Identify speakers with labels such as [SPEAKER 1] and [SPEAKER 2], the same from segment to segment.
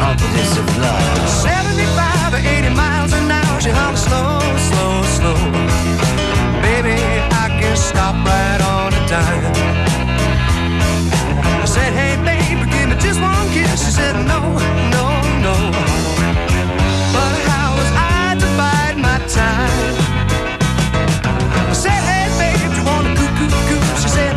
[SPEAKER 1] confidence of love.
[SPEAKER 2] 75 or 80 miles an hour, she hums slow, slow, slow. Baby, I can stop right on a dime. I said, hey baby, give me just one kiss. She said, no, no, no. But how was I to bide my time? I said, hey babe, do you wanna coo-coo-coo? She said,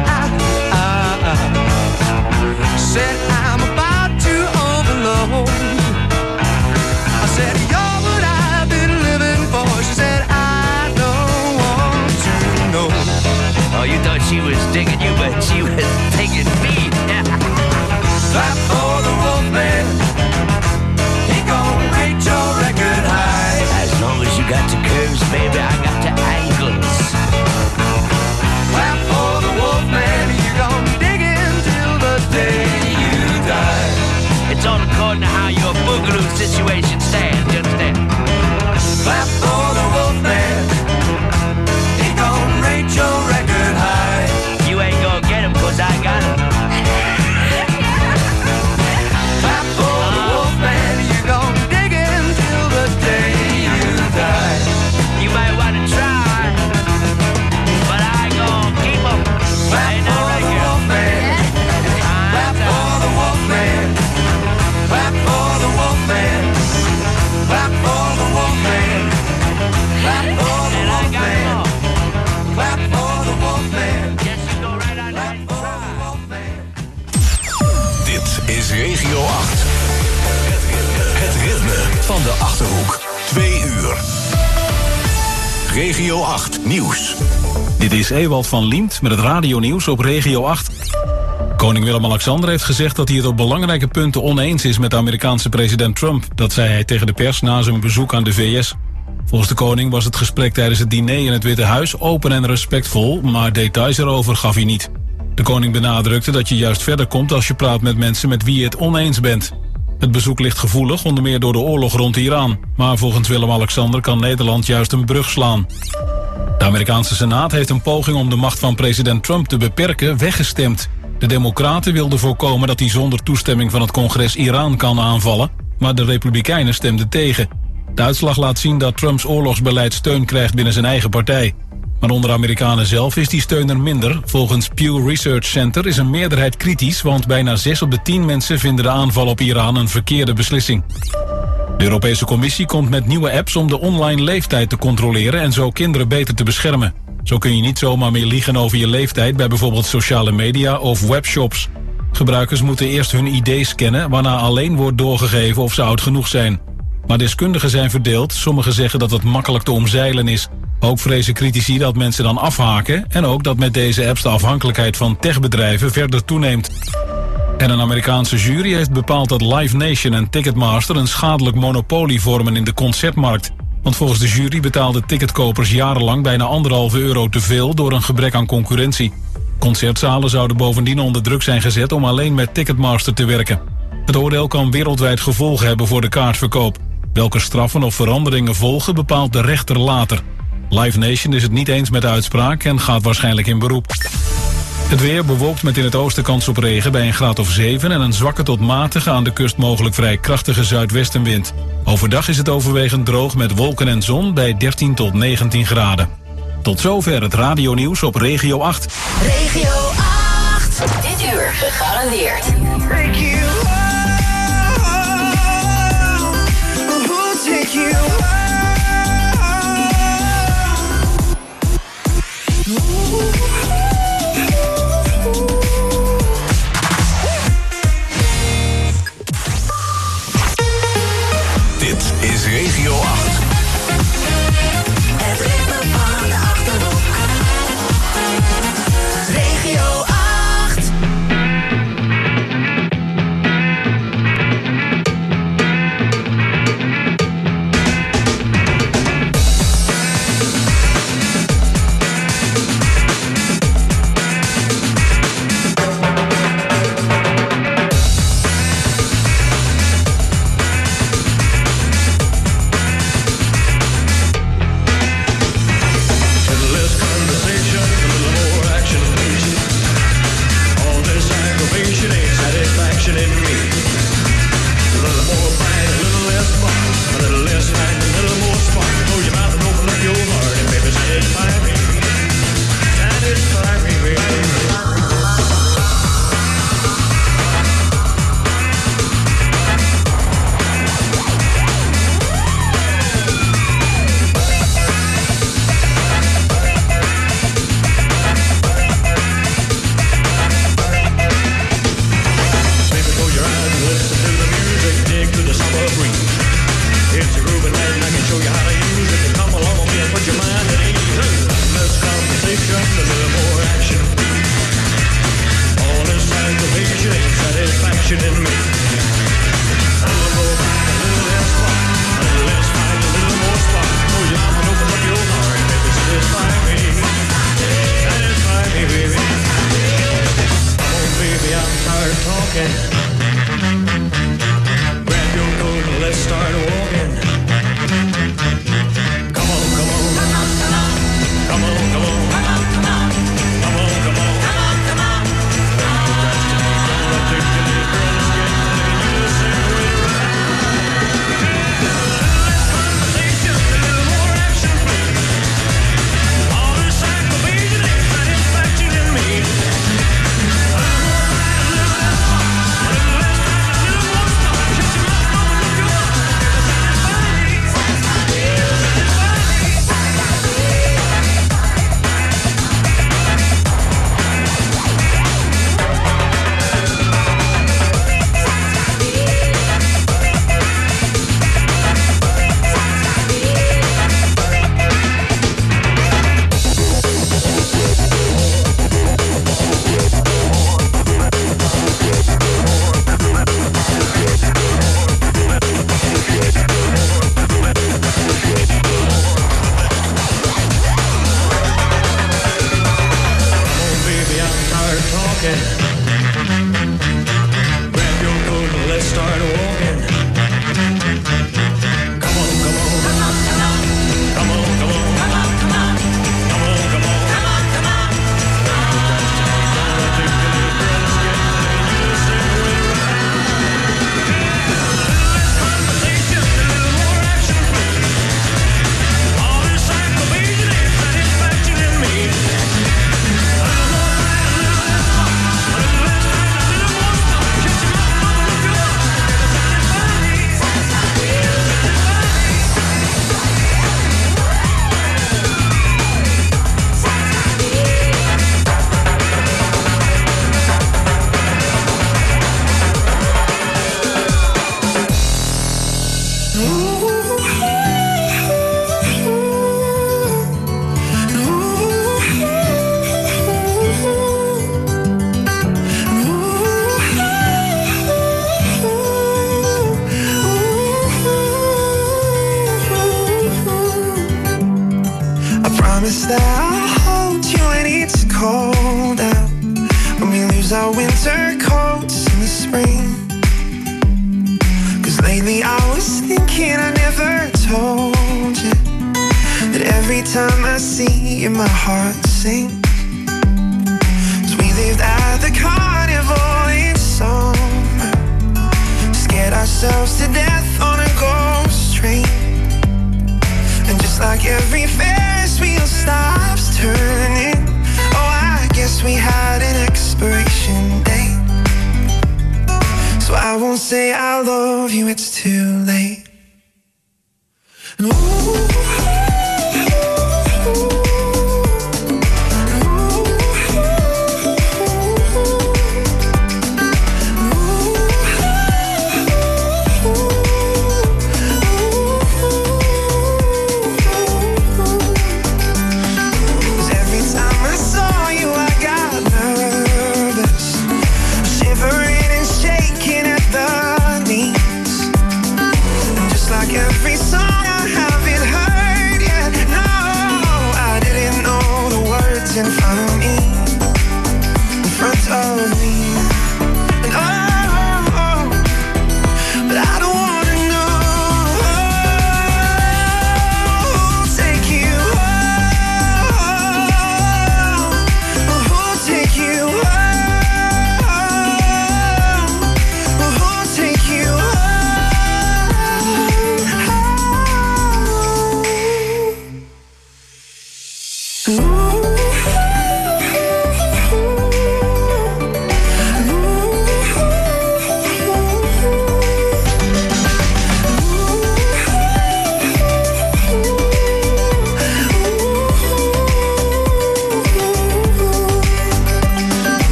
[SPEAKER 2] said, I'm about to overload. I said, you're what I've been living for. She said, I don't want to know.
[SPEAKER 1] Oh, you thought she was digging you, but she was digging me.
[SPEAKER 2] Clap for the Wolfman. He gon' rate your record high.
[SPEAKER 1] As long as you got the curves, baby, I got the angles.
[SPEAKER 2] Clap for the Wolfman. You gon' dig in till the day you die.
[SPEAKER 1] It's all according to how your boogaloo situation stands, you understand?
[SPEAKER 2] Clap for the Wolfman. He gon' rate your record high.
[SPEAKER 1] You ain't gonna get him, 'cause I got him.
[SPEAKER 2] Clap for the Wolfman. You gon' dig in till the day you die.
[SPEAKER 1] You might wanna try, but I gon' keep him.
[SPEAKER 2] Clap for the Wolfman. Clap for the Wolfman. Clap for the Wolfman. Clap for the Wolfman. Clap for the Wolfman. Clap for the Wolfman.
[SPEAKER 1] Yes, you go right on that.
[SPEAKER 3] Dit is Regio 8. Het ritme van de Achterhoek. 2 uur. Regio 8 Nieuws.
[SPEAKER 4] Dit is Ewald van Liemt met het radionieuws op Regio 8. Koning Willem-Alexander heeft gezegd dat hij het op belangrijke punten oneens is met de Amerikaanse president Trump. Dat zei hij tegen de pers na zijn bezoek aan de VS. Volgens de koning was het gesprek tijdens het diner in het Witte Huis open en respectvol, maar details erover gaf hij niet. De koning benadrukte dat je juist verder komt als je praat met mensen met wie je het oneens bent. Het bezoek ligt gevoelig, onder meer door de oorlog rond Iran. Maar volgens Willem-Alexander kan Nederland juist een brug slaan. De Amerikaanse Senaat heeft een poging om de macht van president Trump te beperken weggestemd. De Democraten wilden voorkomen dat hij zonder toestemming van het congres Iran kan aanvallen, maar de Republikeinen stemden tegen. De uitslag laat zien dat Trumps oorlogsbeleid steun krijgt binnen zijn eigen partij. Maar onder Amerikanen zelf is die steun er minder. Volgens Pew Research Center is een meerderheid kritisch, want bijna 6 op de 10 mensen vinden de aanval op Iran een verkeerde beslissing. De Europese Commissie komt met nieuwe apps om de online leeftijd te controleren en zo kinderen beter te beschermen. Zo kun je niet zomaar meer liegen over je leeftijd bij bijvoorbeeld sociale media of webshops. Gebruikers moeten eerst hun ID scannen, waarna alleen wordt doorgegeven of ze oud genoeg zijn. Maar deskundigen zijn verdeeld. Sommigen zeggen dat het makkelijk te omzeilen is. Ook vrezen critici dat mensen dan afhaken en ook dat met deze apps de afhankelijkheid van techbedrijven verder toeneemt. En een Amerikaanse jury heeft bepaald dat Live Nation en Ticketmaster een schadelijk monopolie vormen in de concertmarkt. Want volgens de jury betaalden ticketkopers jarenlang bijna €1,5 te veel door een gebrek aan concurrentie. Concertzalen zouden bovendien onder druk zijn gezet om alleen met Ticketmaster te werken. Het oordeel kan wereldwijd gevolgen hebben voor de kaartverkoop. Welke straffen of veranderingen volgen bepaalt de rechter later. Live Nation is het niet eens met de uitspraak en gaat waarschijnlijk in beroep. Het weer bewolkt met in het oosten kans op regen bij een graad of 7... en een zwakke tot matige, aan de kust mogelijk vrij krachtige zuidwestenwind. Overdag is het overwegend droog met wolken en zon bij 13 tot 19 graden. Tot zover het radionieuws op Regio 8.
[SPEAKER 5] Regio 8. Dit uur gegarandeerd.
[SPEAKER 2] Take you take you
[SPEAKER 3] Dit is Regio 8.
[SPEAKER 5] Het ritme van de Achterhoek. Regio 8.
[SPEAKER 6] satisfaction in me. A little more back, a little less spark, a little less fight, a little more spark. Oh, you mama, open up your heart, baby, satisfy me. Satisfy me, baby. Oh, baby, I'm tired of talking. Grab your coat and let's start walking. Come on, come on. Come on, come on. Come on, come on. Come on, come on. Come on, come on. Come on, come on. Don't procrastinate, don't articulate, girl, let's get ready to separate right. A little less conversation, a little more action, please. All this aggravation and satisfaction in me. A little more fight, a little less talk, a little less fight, a little more talk. Shut your mouth, open up your heart, baby, satisfy me. Satisfy me.
[SPEAKER 2] promise that I'll hold you when it's cold out, when we lose our winter coats in the spring. Cause lately I was thinking I never told you that every time I see you my heart sinks. Cause we lived at the carnival in summer, scared ourselves to death on a ghost train. And just like every Ferris wheel stops turning, oh, I guess we had an expiration date. So I won't say I love you, it's too late. And ooh,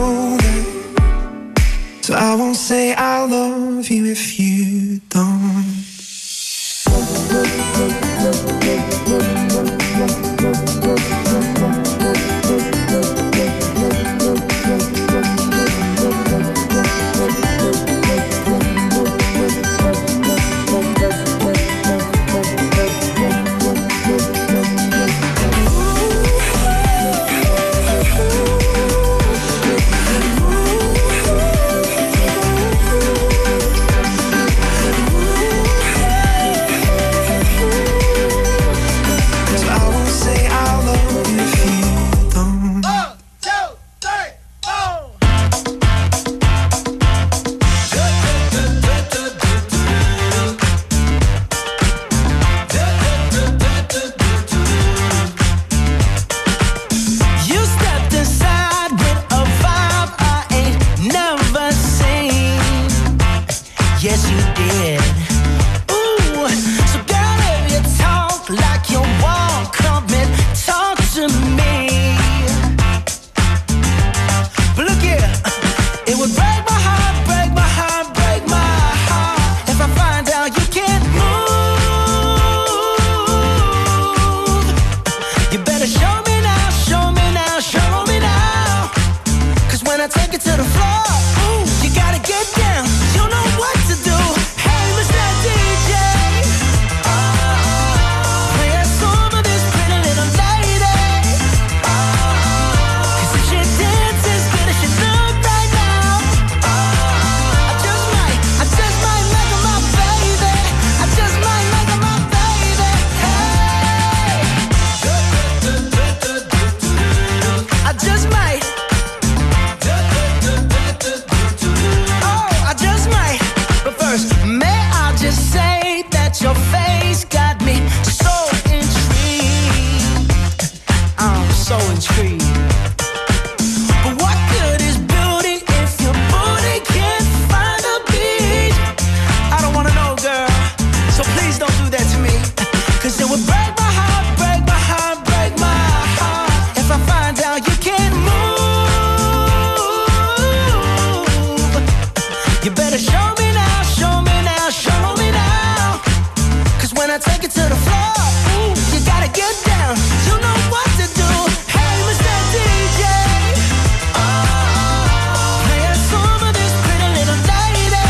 [SPEAKER 2] say I love you if you don't.
[SPEAKER 7] yes you did. Ooh, so girl, if you talk like you walk, come and talk to me. But look here, it would break my heart, break my heart, break my heart if I find out you can't move. You better show me now, show me now, show me now. 'Cause when I take it to the floor, ooh, you gotta get down. You know what to do. Hey, Mr. DJ, play a song of this pretty little lady. 'Cause if she dances as good as she look right now, I just might make her my baby. I just might make her my baby. Hey, I just might. Oh, I just might. But first, may I just say that your face got me so intrigued. I'm so intrigued. But what good is beauty if your booty can't find a beat? I don't wanna know, girl, so please don't do that to me. 'Cause it would break my heart, break my heart, break my heart if I find out you can't move. You better show me now, show me now, show me now. 'Cause when I take it to the floor, ooh, you gotta get down. You know what to do. Hey, Mr. DJ, play a song of this pretty little lady.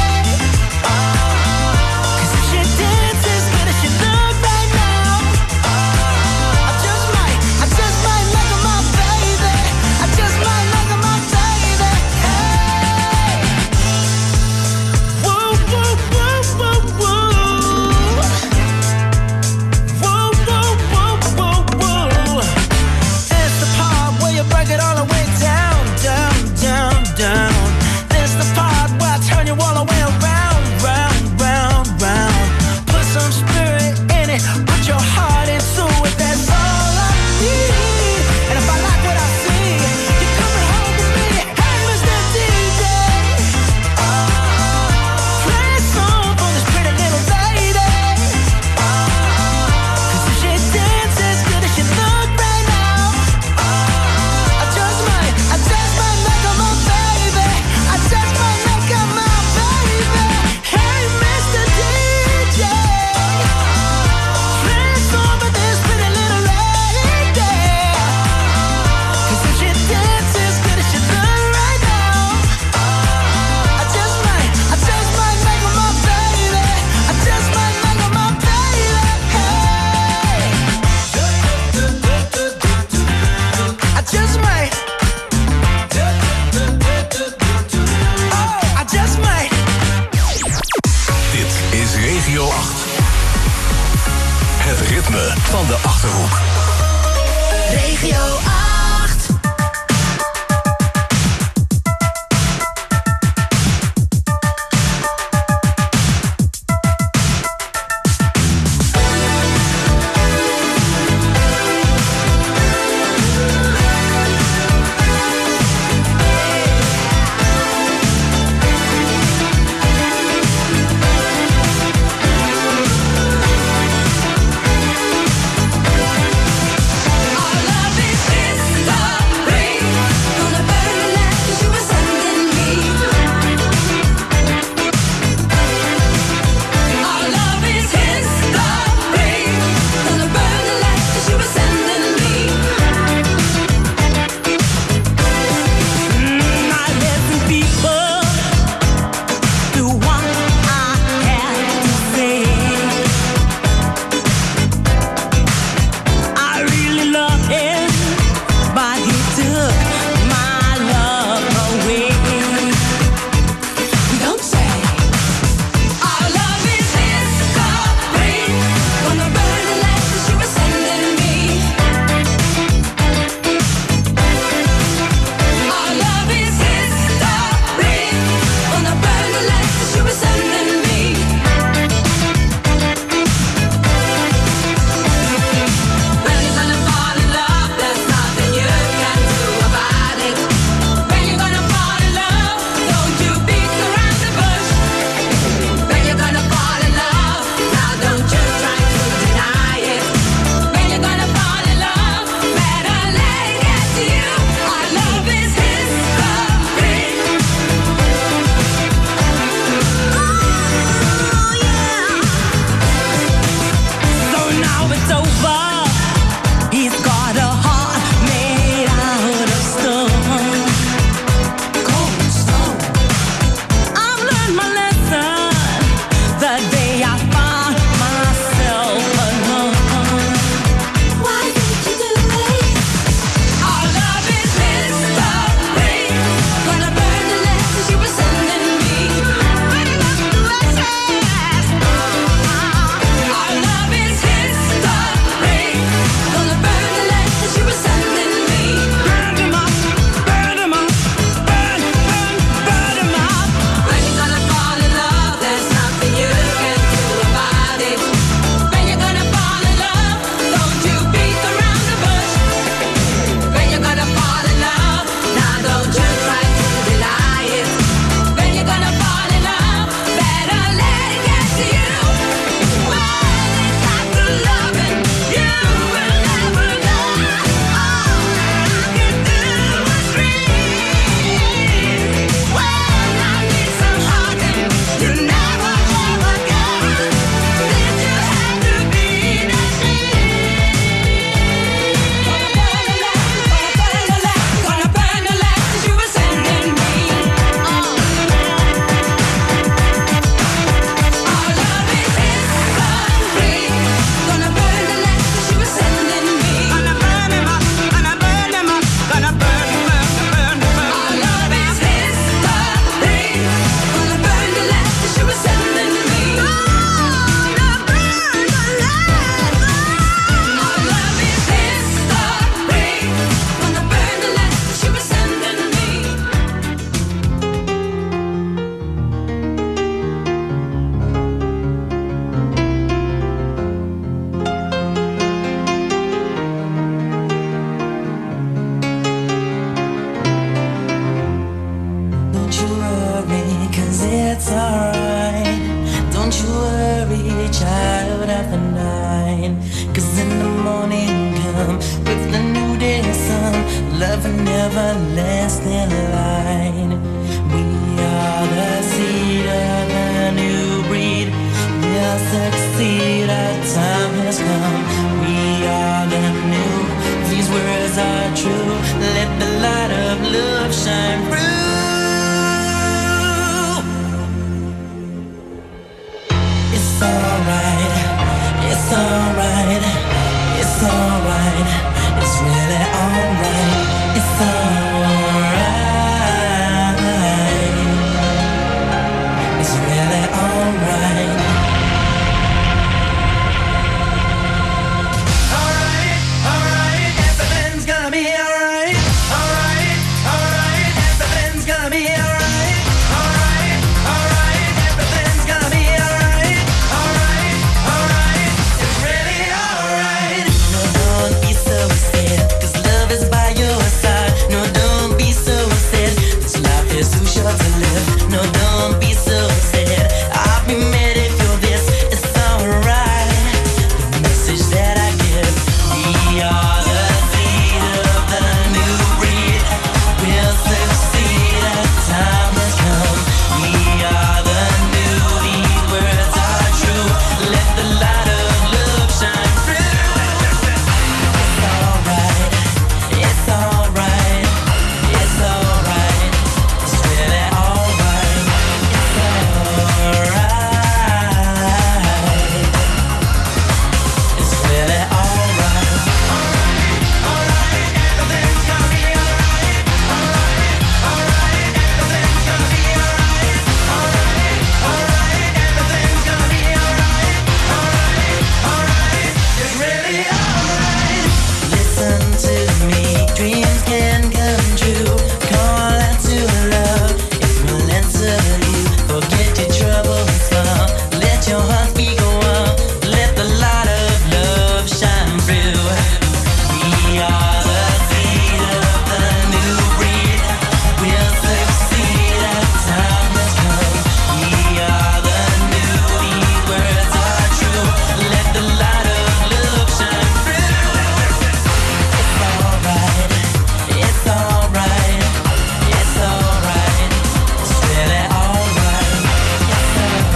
[SPEAKER 7] 'Cause if she dances as good as she look right now, I just might make her my baby. I just might make her my baby. Hey, woo, woo, woo, woo, woo. Woo, woo, woo, woo, woo. It's the part where you break it all the way down, down, down, down. It's the part where I turn you all the way around, round, round, round. Put some spirit in it, put your heart into it. That's all I need. And if I like what I see, you're coming home with me. Hey, Mr. DJ, play a song for this pretty little lady. 'Cause if she dances as good as she look right now, I just might make her my baby. I just might make her my baby. Hey, Mr. DJ, play a song for this pretty little lady. 'Cause if she dances as good as she look right now, I just might make her my baby. I just might make her my baby. Hey, I just might. Oh, I just might.
[SPEAKER 3] Dit is Regio 8. Het ritme van de Achterhoek.
[SPEAKER 5] Regio 8.
[SPEAKER 2] All of this is
[SPEAKER 7] everlasting line. We are the seed of a new breed. We'll succeed, our time has come. We are the new, these words are true. Let the light of love shine through. It's alright, it's alright, it's alright, it's really alright, it's alright, it's really alright. Alright, alright, everything's gonna be alright. Alright, alright, everything's gonna be alright. Alright, alright, everything's gonna be alright. Alright, alright, it's really alright. No, don't be so sad, 'cause love is by your side. No, don't be so sad, 'cause life is too short to live. No, don't be so sad, I'll be mad if you're this. It's alright, the message that I give. We are the seed of the new breed. We'll succeed as time has come. We are the new, these words are true. Let the light of love shine through. It's alright, it's alright, it's alright, it's really alright, it's alright, it's really alright. Alright, everything's gonna be alright. Alright, alright, everything's gonna be alright. Alright, alright, everything's gonna be alright. Alright, alright, it's really alright. Listen to me, dreams can come true. Call out to love, it will answer you. Forget your trouble and smile, let your heart speak a while. Let the light of love shine through. We are the seed of the new breed. We'll succeed as time has come. We are the new, these words are true. Let the light of love shine through. It's alright, it's alright, it's alright, it's really alright, it's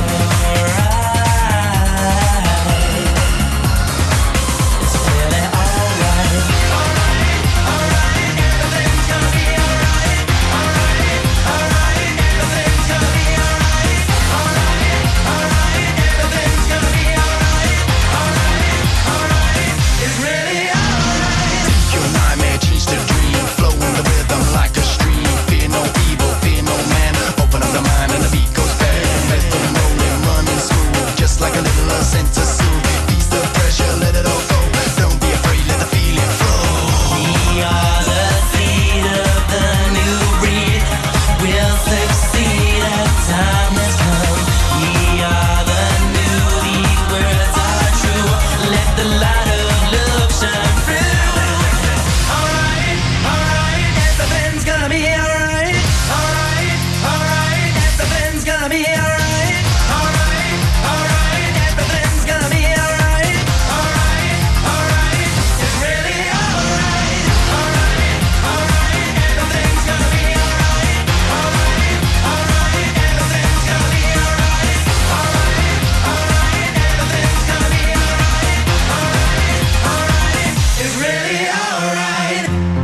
[SPEAKER 7] alright, it's really alright. Alright, everything's gonna be alright. Alright, alright, everything's gonna be alright. Alright, alright, everything's gonna be alright. Alright, alright, it's really alright.
[SPEAKER 2] Your nightmare change to dream. Flow in the rhythm like a stream. Fear no evil, fear no man. Open up the mind and the beat goes bang. Rhythm rolling, running smooth, just like a little scent to soothe. Ease the pressure, let it all go. Don't be afraid, let the feeling flow.
[SPEAKER 7] We are the seed of the new breed. We'll succeed as time has come. We are the new, these words are true. Let the light of love shine through. Alright, alright, everything's gonna be alright. Alright, alright, everything's gonna be alright. Alright, alright, everything's gonna be alright. Alright, alright, it's really alright. Alright, alright, everything's gonna be alright. Alright, alright, everything's gonna be alright. Alright, alright, everything's gonna be alright. Alright, alright, it's really alright.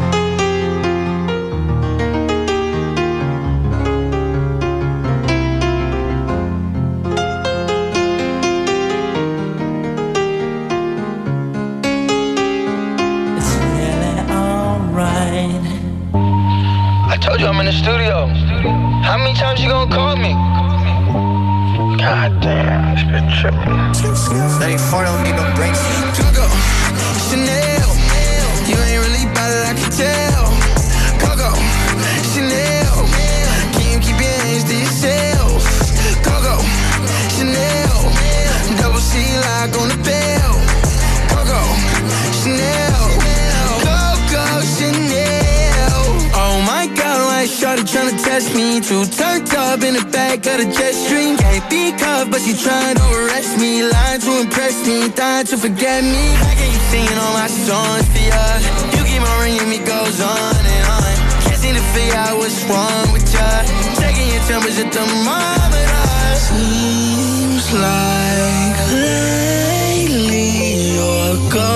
[SPEAKER 7] It's really alright.
[SPEAKER 2] I told you I'm in the studio. How many times you gonna call me? God damn, it's been tripping.
[SPEAKER 8] 34 don't need no brakes. Coco, Chanel, you ain't really about it, I can tell. Coco, Chanel, can you keep your hands to yourself? Coco, Chanel, double C lock on the bell. Coco, Chanel, Coco, Chanel. Oh my God, like shawty tryna test me. Too turned up in the back of the jet stream. Can't be cuffed, but she trying to arrest me. Lying to impress me, dying to forget me. How can you singing all my songs for ya? You keep on ringing me, goes on and on. figure out what's wrong with ya. Taking your temperature thermometer. Seems like lately you're go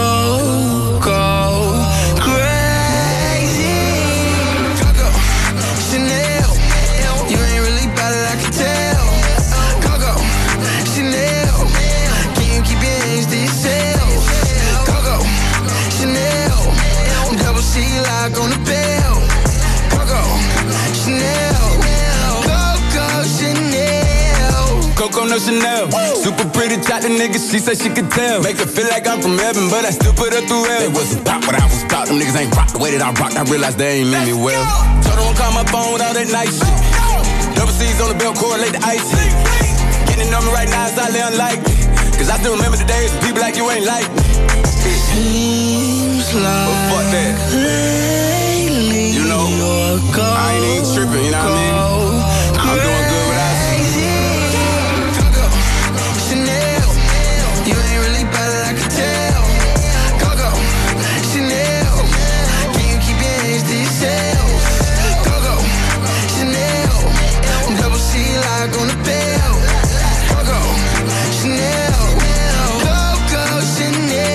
[SPEAKER 8] crazy. Coco, Chanel, you ain't really about it, I can tell. Coco, Chanel, can you keep your hands to yourself? Coco, Chanel, double C lock on the bell. Coco, Chanel, Coco, Chanel.
[SPEAKER 9] Coco no Chanel, super pretty, chocolate nigga, she said she could tell. Make her feel like I'm from heaven, but I still put her through hell. They was about what I was about, them niggas ain't rock the way that I rock. I realized they ain't mean me well. Told her don't call my phone with all that nice shit. Double C's on the belt, correlate the ice. Getting to know me right now is highly unlikely, cause I still remember the days when people like you ain't like me.
[SPEAKER 8] Seems like
[SPEAKER 9] but fuck that.
[SPEAKER 8] Lately
[SPEAKER 9] you know, I ain't even tripping, you know what I mean? I'm doing good without you.
[SPEAKER 8] Coco, Chanel, you ain't really about it, I can tell. Coco, Chanel, can you keep your hands to yourself? Coco, Chanel, double C lock on the bell. Coco, Chanel, Coco, Chanel.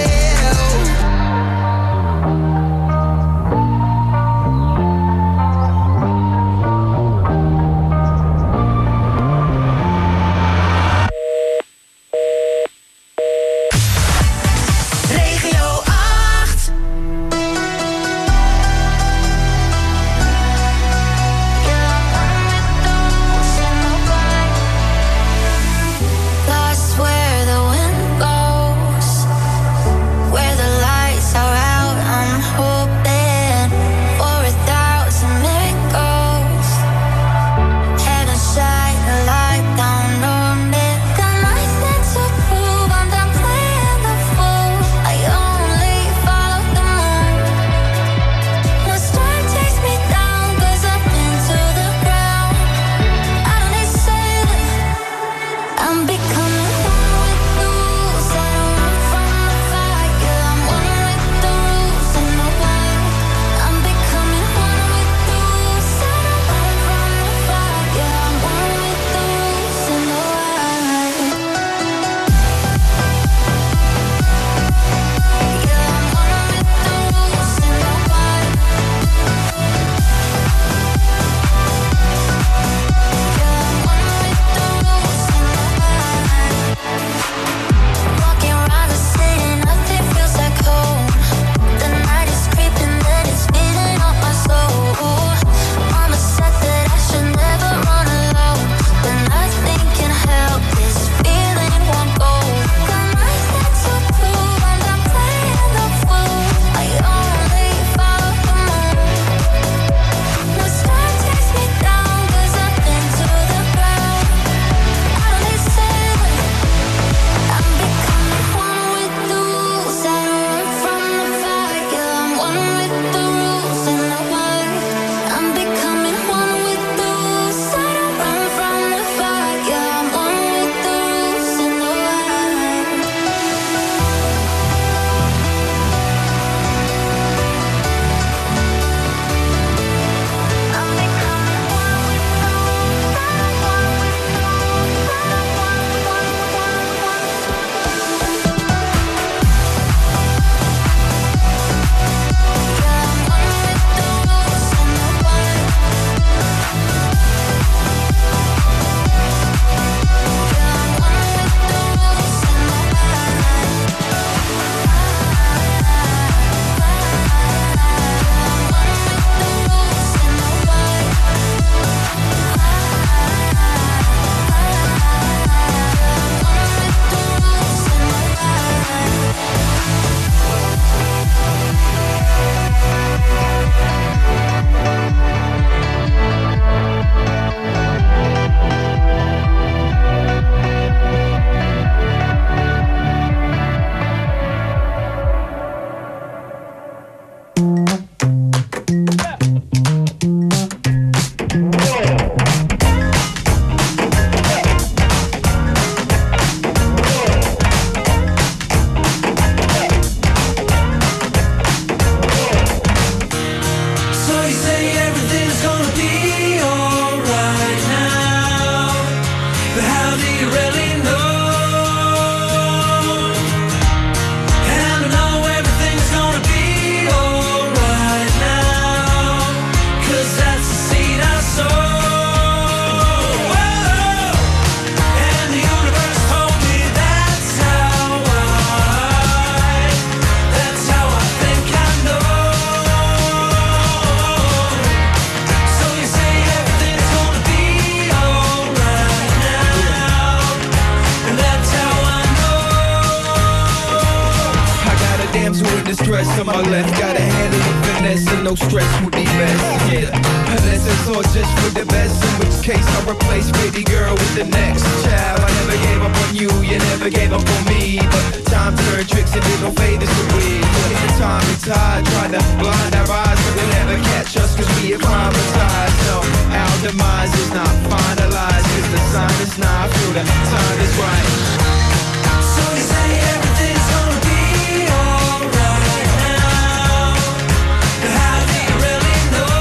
[SPEAKER 8] arms who in distress on my left. Gotta handle the finesse and no stress would be best. Yeah, lessons all just for the best. In which case I replace baby girl with the next child. I never gave up on you, you never gave up on me. But time turned tricks and did no favors to we. At the time and tide tried to blind our eyes, but they'll never catch us cause we acclimatized. No, our demise is not finalized cause the sign is not. I feel the time is right.
[SPEAKER 2] So you say everything's gonna be alright now, but how do you really know?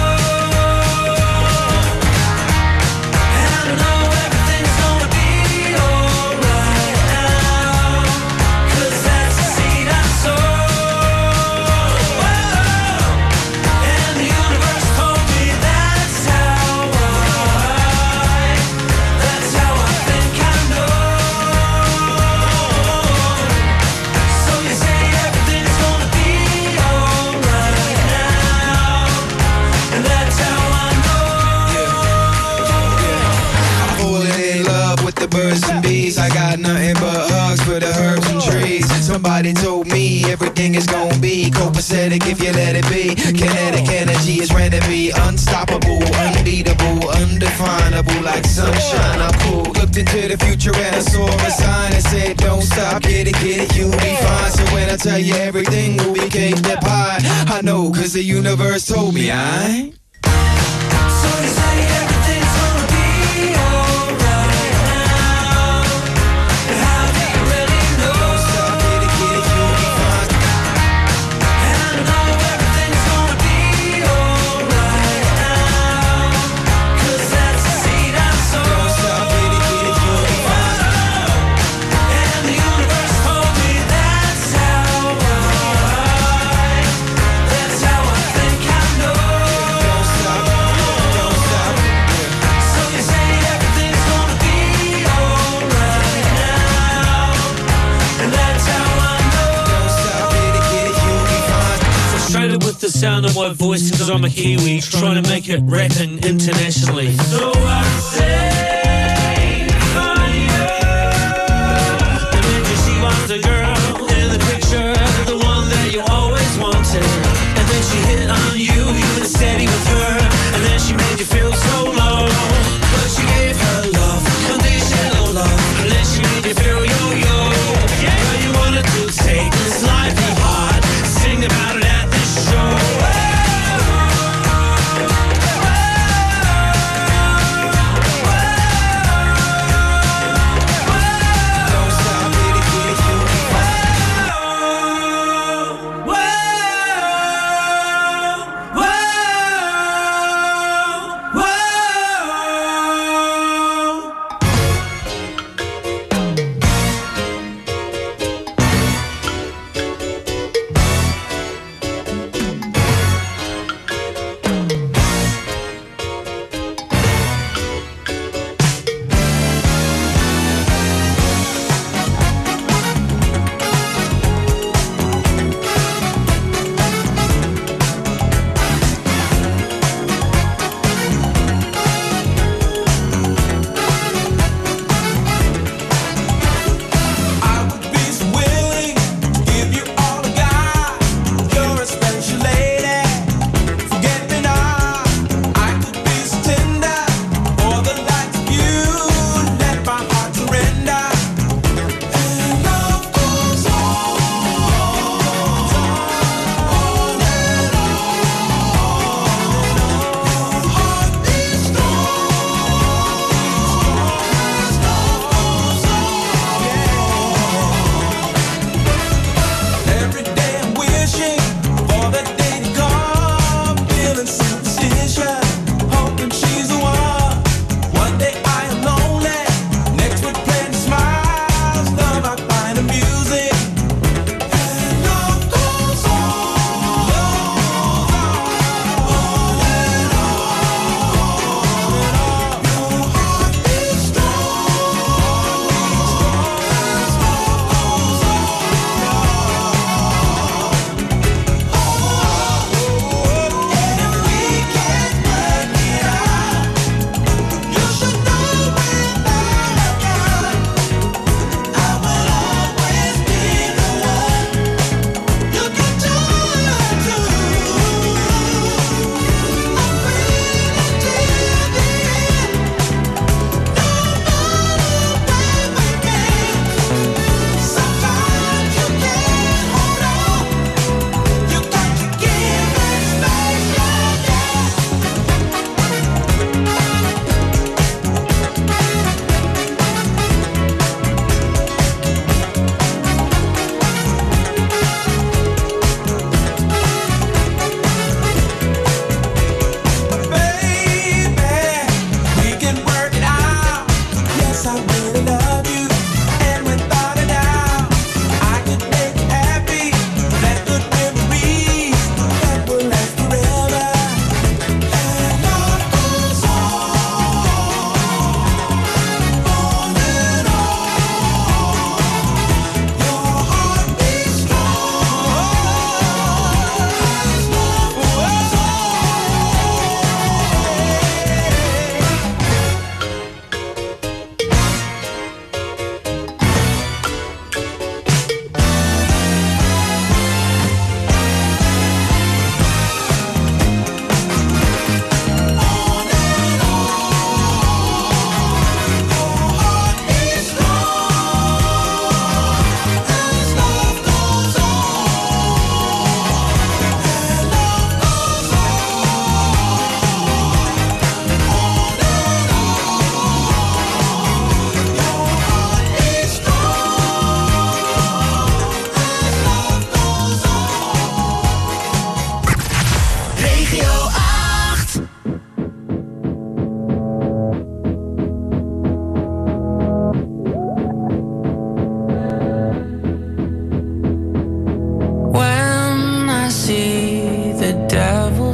[SPEAKER 2] And I know everything's gonna be alright now, cause that's the seed I sowed. And the universe told me that's how I think I know. So you say everything's gonna be alright now, and that's how I know.
[SPEAKER 8] I'm falling in love with the birds and bees. I got nothing but hugs for the herbs and trees. Somebody told me everything is gonna be copacetic if you let it be. Kinetic energy is ready to be unstoppable, unbeatable, undefinable, like sunshine. I'm cool. Looked into the future and I saw a sign that said, don't stop, get it, you'll be fine. So when I tell you everything will be cake that pie, I know cause the universe told me I.
[SPEAKER 2] So you say everything's gonna be alright now, but how do you really know?
[SPEAKER 8] Don't stop, get it, you'll be fine.
[SPEAKER 2] And I know everything's gonna be alright now, cause that's the seed I sowed.
[SPEAKER 8] Don't stop, get it, you'll be fine.
[SPEAKER 2] And the universe told me that's how I think I know.
[SPEAKER 8] Don't stop, don't stop.
[SPEAKER 2] So you say everything's gonna be alright now, and that's how I know.
[SPEAKER 8] Don't stop, get it, you'll be fine.
[SPEAKER 6] Frustrated with the sound of my voice because I'm a Kiwi, trying to make it rapping internationally. So I say for you. And then she was the girl in the picture, the one that you always wanted. And then she hit on you, you were steady with her, and then she made you feel so low. But she gave her love, conditional love, and then she made you feel yo-yo. Girl, you wanted to take this life be hard, sing about it at this show.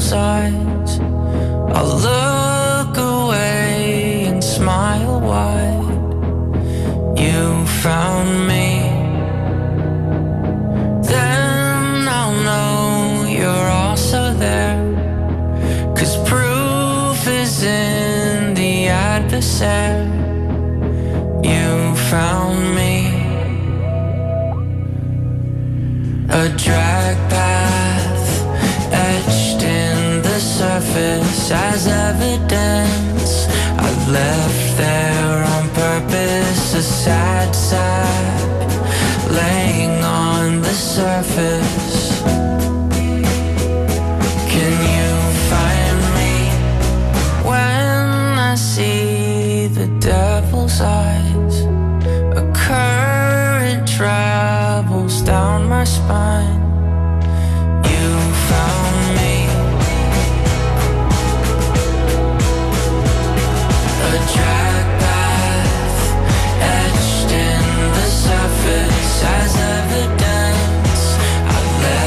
[SPEAKER 10] devil's eyes. I'll look away and smile wide. You found me, then I'll know you're also there. 'Cause proof is in the adversary. You found me. A drag path etched in the surface as evidence. I left there on purpose, a sad sack laying on the surface. Can you find me when I see the devil's eyes? A current travels down my spine. You found me. A drag path etched in the surface as evidence. I left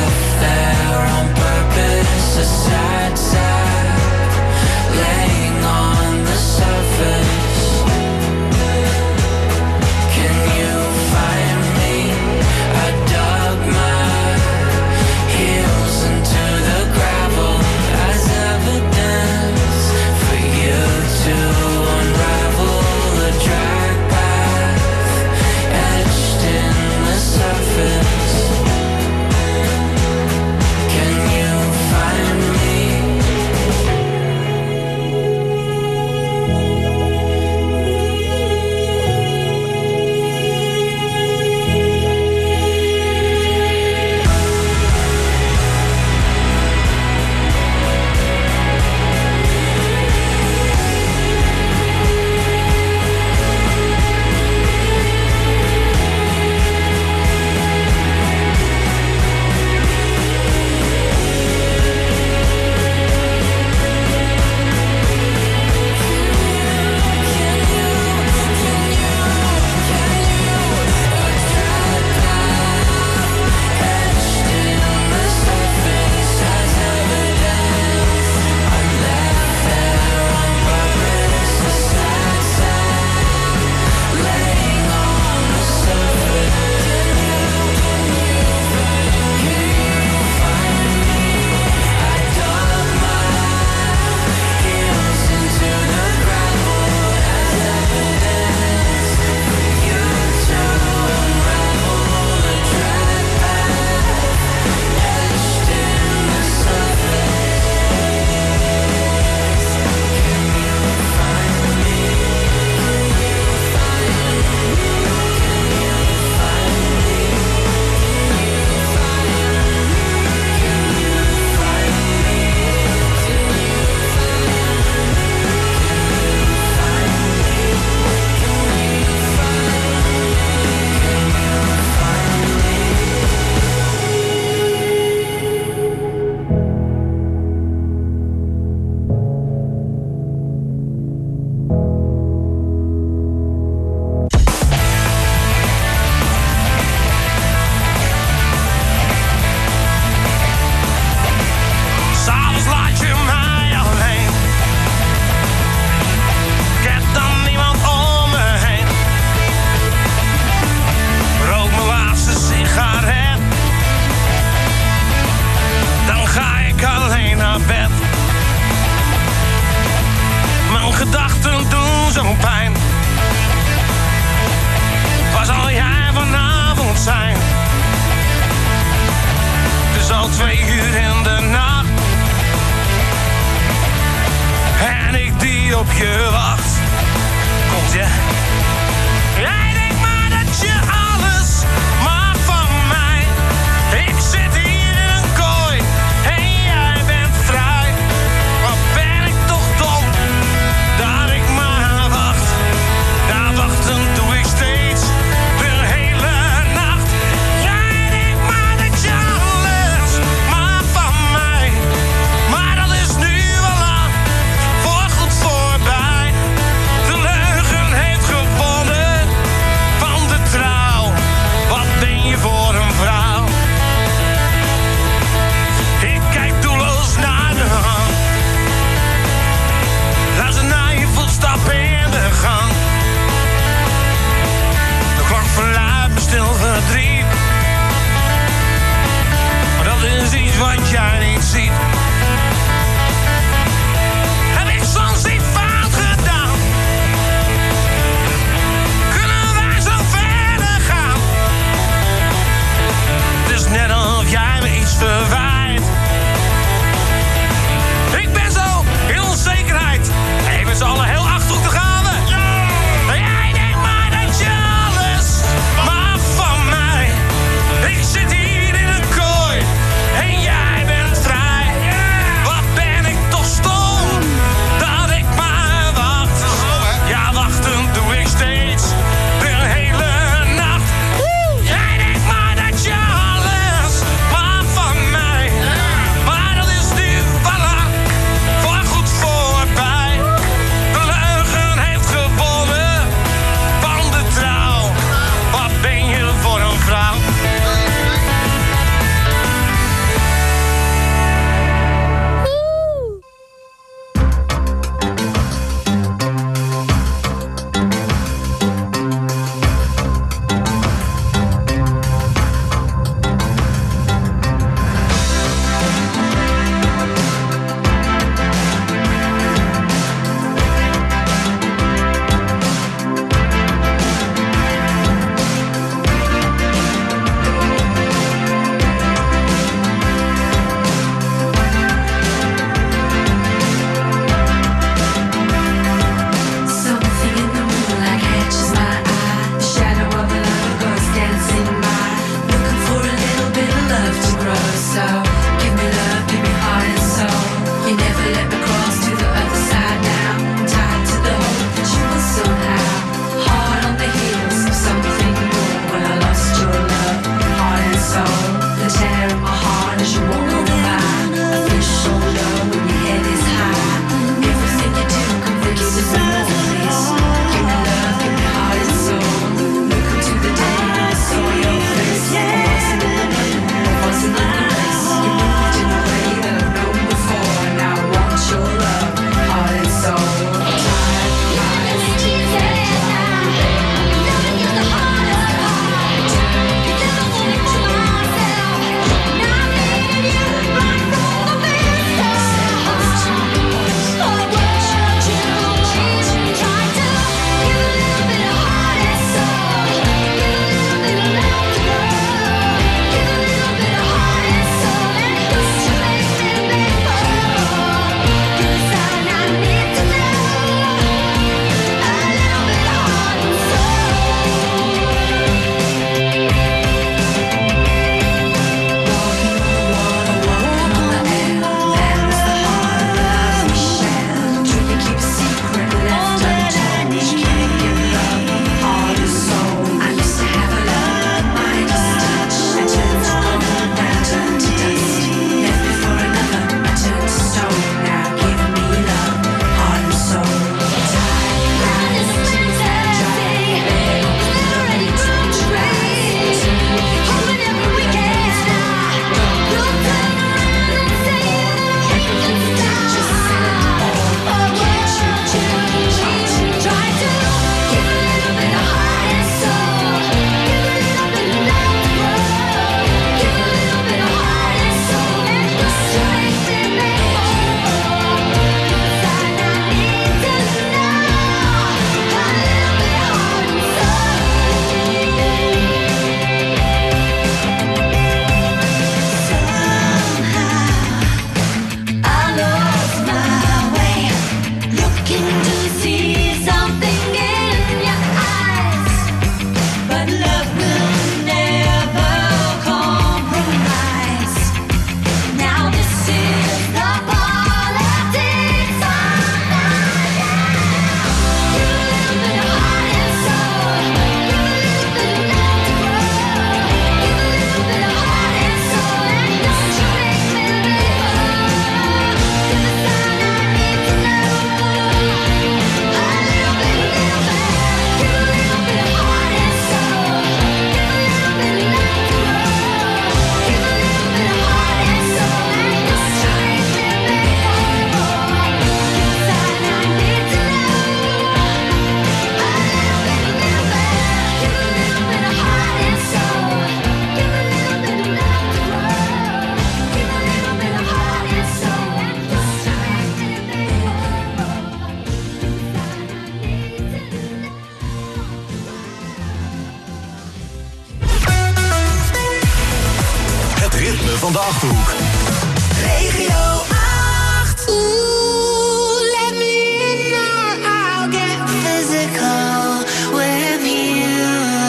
[SPEAKER 3] ritme van de Achterhoek.
[SPEAKER 5] Regio 8. Ooh, let me in now. I'll get physical with you.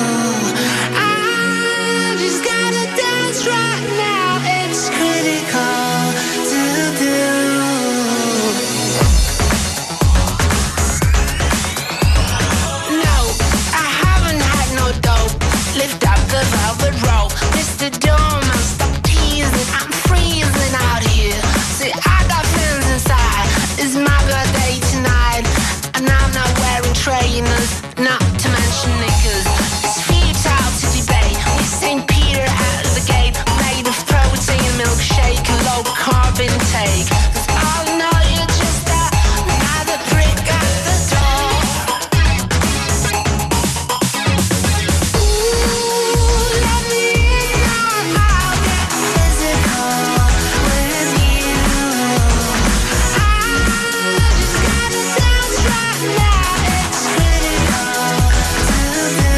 [SPEAKER 5] I just gotta dance right now. It's critical to do. No, I haven't had no dope. Lift up the velvet rope. Mr. Doorman, stop teasing. I'm freezing out here. See, I got fans inside. It's my birthday tonight, and I'm not wearing trainers, not to mention knickers. It's futile to debate. We St. Peter out of the gate, made of protein milkshake, low carb intake. 'Cause I know you're just another prick at the door. Ooh, let me in now. I'll get physical with you. I just gotta dance right now. It's critical to do.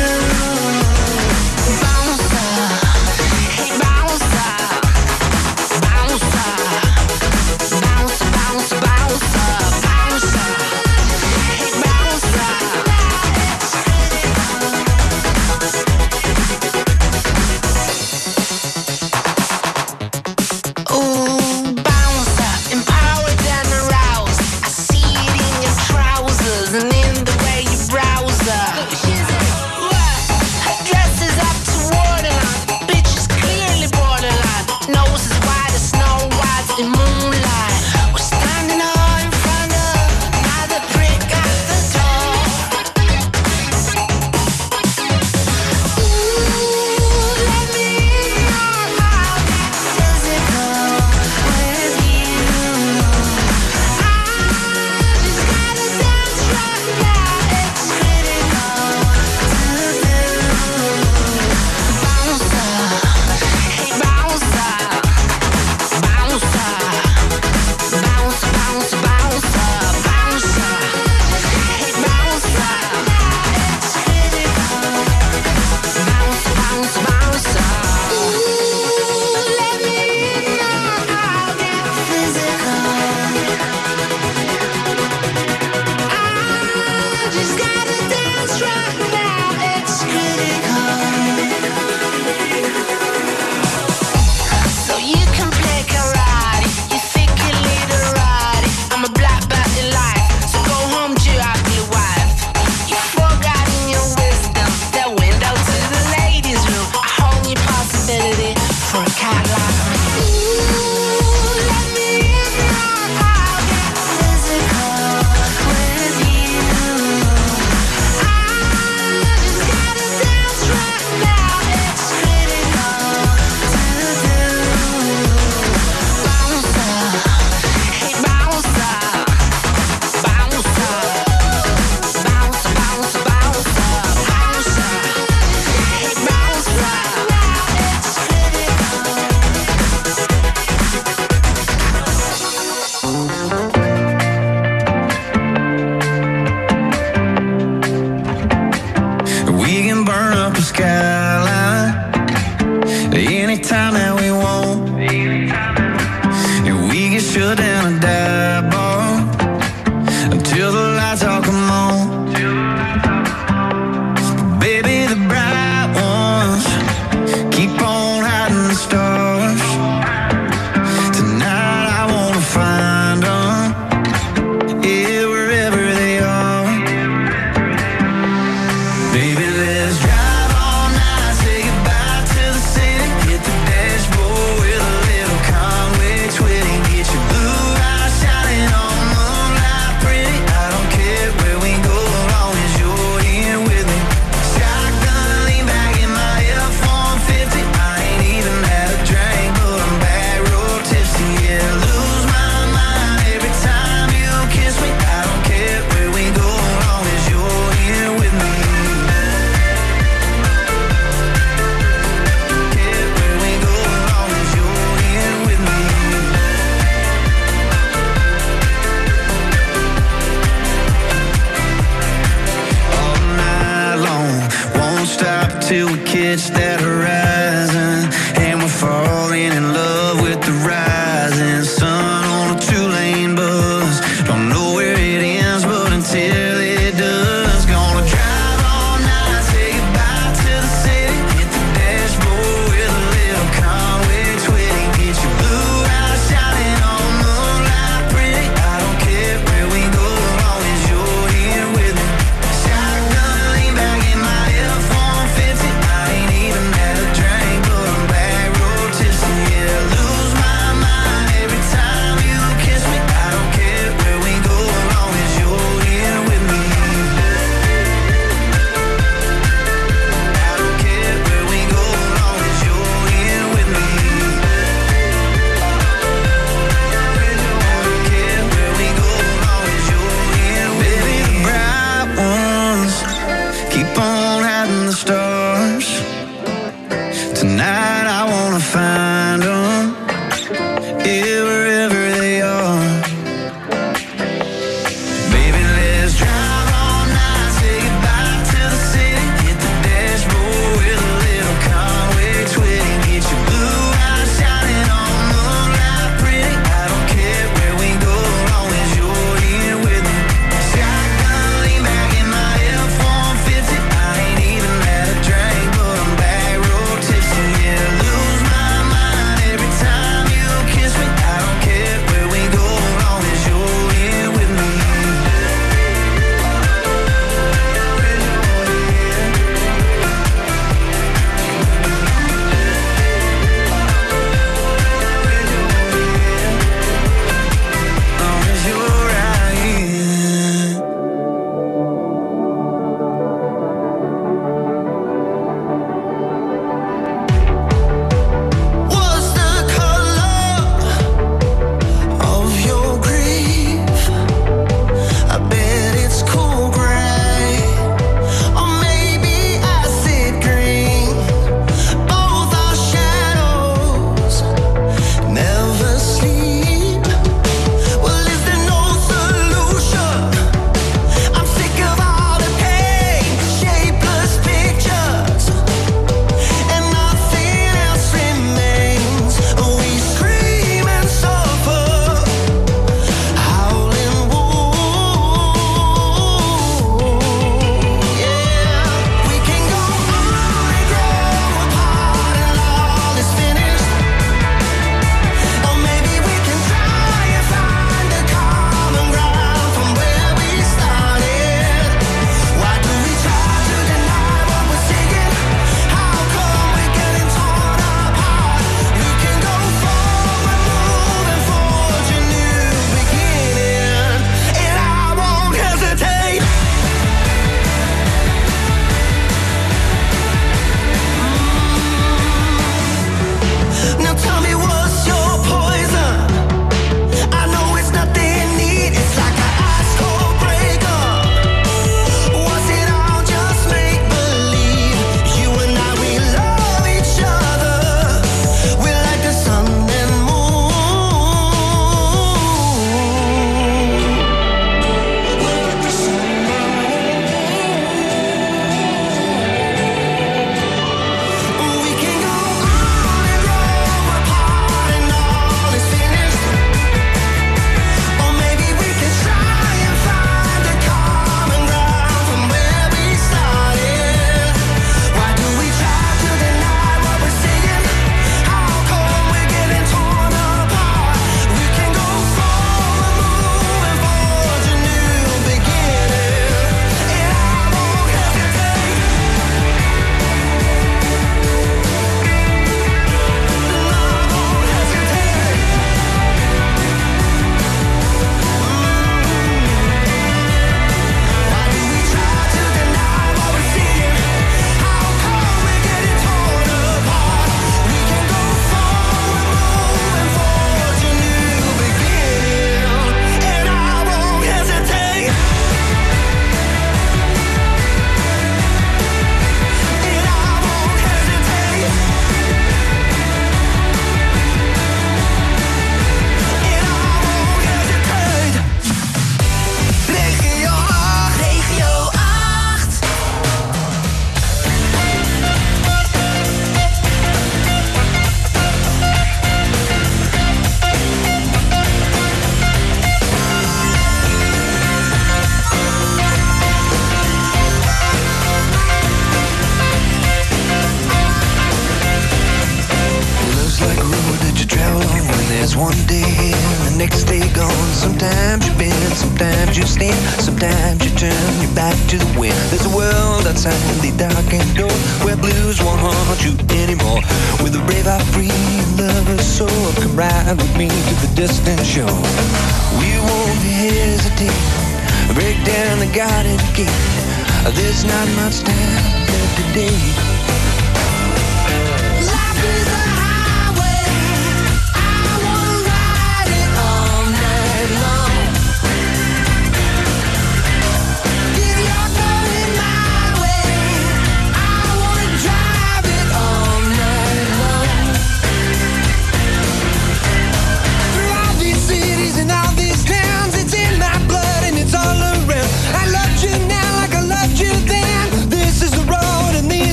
[SPEAKER 5] Bounce up, hey bounce up, bounce up, bounce, bounce, bounce up, bounce up, hey bounce up. Ooh, bounce up, empowered and aroused. I see it in your trousers and in the way you browse her. What? Her dress is up to waterline. Bitch is clearly borderline. Nose is wide as Snow White in moonlight. We're standing all in front of another prick at the door. Ooh, let me in now. I'll get physical with you. I just gotta dance right now. It's critical to do. Bounce up, hey bounce up, bounce up, bounce, bounce, bounce up, bounce up, hey bounce up. It's critical. Bounce, bounce, bounce up. Ooh, let me in now. I'll get physical. I just gotta dance right now. It's critical. So you can play karate. You think you lead a ride. I'm a black belt in life. So go home to your ugly wife. You forgot in your wisdom the window to the ladies' room. A whole new possibility for a cat like me. Ooh, let me in now. I'll get physical with you. I just gotta dance right now. It's critical to do. Bounce up, hey bounce up, bounce up, bounce, bounce, bounce up, bounce up, hey bounce up. It's
[SPEAKER 8] We can burn up the skyline anytime that we want. And we can shut down a dive bar until the lights all come on. Baby, the bright ones keep on hiding the stars. Tonight I wanna find them, yeah, wherever they are. Baby, let's drive all night, say goodbye to the city. Hit the dashboard with a little Conway Twitty. Get your blue eyes shining on moonlight pretty. I don't care where we go, long as you're here with me. Shotgun, lean back in my F-150. I ain't even had a drink, but I'm back road tipsy. Yeah, lose my mind every time you kiss me. I don't care where we go, long as you're here with me. Care where we go, long as you're here with me. All night long, won't stop till we catch that horizon, and we're
[SPEAKER 11] falling in love with the rising sun on a two-lane bus. Don't know where it ends, but until it does, gonna drive all night, say goodbye to the city, hit the dashboard with a little Conway Twitty, get your blue eyes shining on moonlight pretty. I don't care where we go, as long as you're here with me. Shotgun lean back in my F-150. I ain't even had a drink, but I'm back road tipsy. Yeah, lose my mind every time you kiss me. I don't care where we go, as long as you're here with me. I don't care where we go, as long as you're here with me. I don't care where we go, as long as you're here with me. Baby, the bright ones keep on hiding the stars. Tonight I wanna find them, yeah, wherever they are. Baby, let's drive all night, say goodbye to the city, hit the dashboard with a little Conway Twitty, get your blue eyes shining on moonlight pretty. I don't care where we go, as long as you're here with me. Shotgun lean back in my F-150. I ain't even had a drink, but I'm back road tipsy. Yeah,
[SPEAKER 8] one day here, the next day gone. Sometimes you bend, sometimes you stand, sometimes you turn your back to the wind. There's a world outside the darkened door where blues won't haunt you anymore. With a brave heart, free lover's soul, come ride with me to the distant shore. We won't hesitate, break down the garden gate. There's not much time left today.